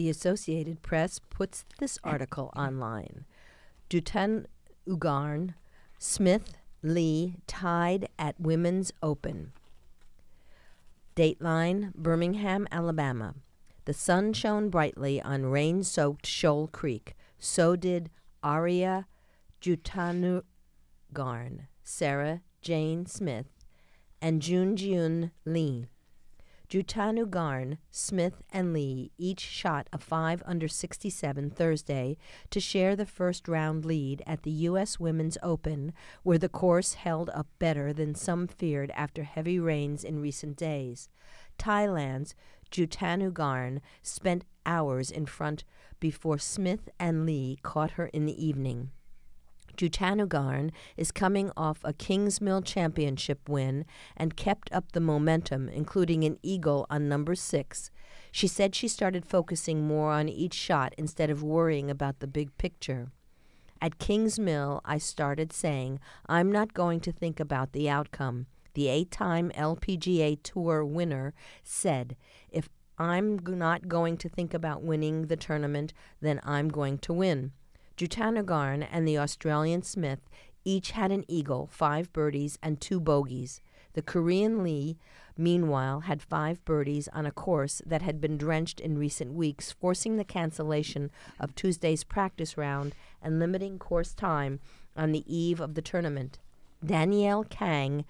The Associated Press puts this article online. Dutton Ugarn, Smith, Lee tied at Women's Open. Dateline, Birmingham, Alabama. The sun shone brightly on rain-soaked Shoal Creek. So did Aria Jutanugarn, Sarah Jane Smith, and Jun Lee. Jutanugarn, Smith, and Lee each shot a 5 under 67 Thursday to share the first-round lead at the U.S. Women's Open, where the course held up better than some feared after heavy rains in recent days. Thailand's Jutanugarn spent hours in front before Smith and Lee caught her in the evening. Jutanugarn is coming off a Kingsmill Championship win and kept up the momentum, including an eagle on number 6. She said she started focusing more on each shot instead of worrying about the big picture. At Kingsmill, I started saying, I'm not going to think about the outcome. The 8-time LPGA Tour winner said, if I'm not going to think about winning the tournament, then I'm going to win. Jutanugarn and the Australian Smith each had an eagle, 5 birdies, and 2 bogeys. The Korean Lee, meanwhile, had 5 birdies on a course that had been drenched in recent weeks, forcing the cancellation of Tuesday's practice round and limiting course time on the eve of the tournament. Danielle Kang,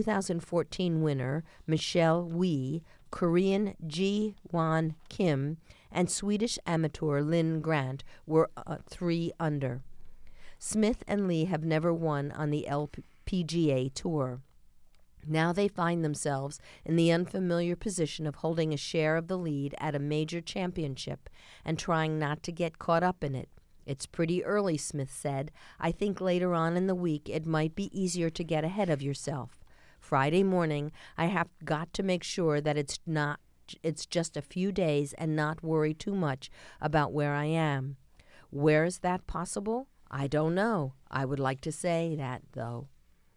2014 winner, Michelle Wie, Korean Ji-Won Kim, and Swedish amateur Lynn Grant were 3 under. Smith and Lee have never won on the LPGA Tour. Now they find themselves in the unfamiliar position of holding a share of the lead at a major championship and trying not to get caught up in it. It's pretty early, Smith said. I think later on in the week it might be easier to get ahead of yourself. Friday morning, I have got to make sure that it's just a few days and not worry too much about where I am. Where is that possible? I don't know. I would like to say that, though.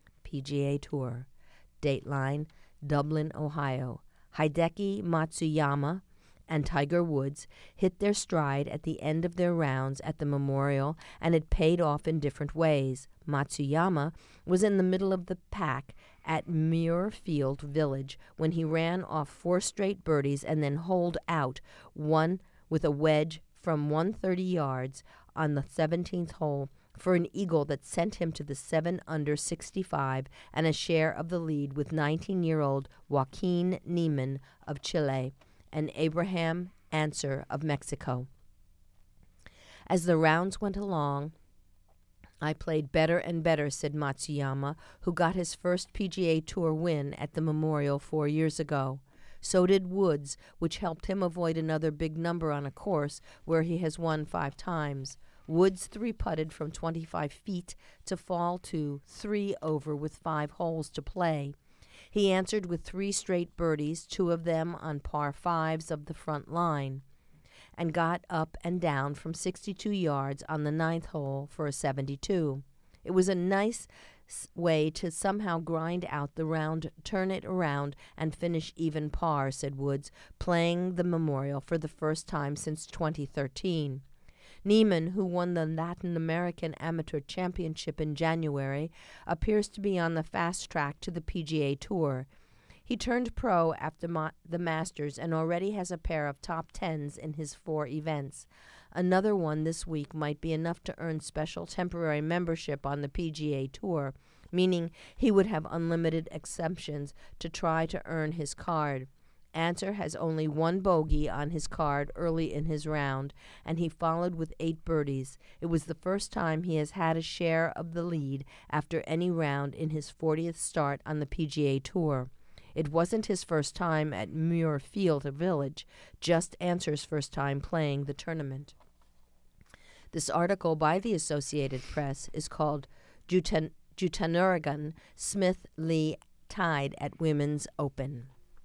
PGA Tour. Dateline, Dublin, Ohio. Hideki Matsuyama and Tiger Woods hit their stride at the end of their rounds at the Memorial, and it paid off in different ways. Matsuyama was in the middle of the pack at Muirfield Village when he ran off 4 straight birdies and then holed out one with a wedge from 130 yards on the 17th hole for an eagle that sent him to the 7 under 65 and a share of the lead with 19-year-old Joaquin Niemann of Chile and Abraham Ancer of Mexico. As the rounds went along, I played better and better, said Matsuyama, who got his first PGA Tour win at the Memorial 4 years ago. So did Woods, which helped him avoid another big number on a course where he has won 5 times. Woods 3-putted from 25 feet to fall to 3 over with 5 holes to play. He answered with 3 straight birdies, 2 of them on par 5s of the front line, and got up and down from 62 yards on the 9th hole for a 72. It was a nice way to somehow grind out the round, turn it around, and finish even par, said Woods, playing the Memorial for the first time since 2013. Niemann, who won the Latin American Amateur Championship in January, appears to be on the fast track to the PGA Tour. He turned pro after the Masters and already has a pair of top 10s in his 4 events. Another one this week might be enough to earn special temporary membership on the PGA Tour, meaning he would have unlimited exemptions to try to earn his card. Ancer has only 1 bogey on his card early in his round, and he followed with 8 birdies. It was the first time he has had a share of the lead after any round in his 40th start on the PGA Tour. It wasn't his first time at Muirfield Village, just Ancer's first time playing the tournament. This article by the Associated Press is called Jutanugarn, Smith, Lee tied at Women's Open.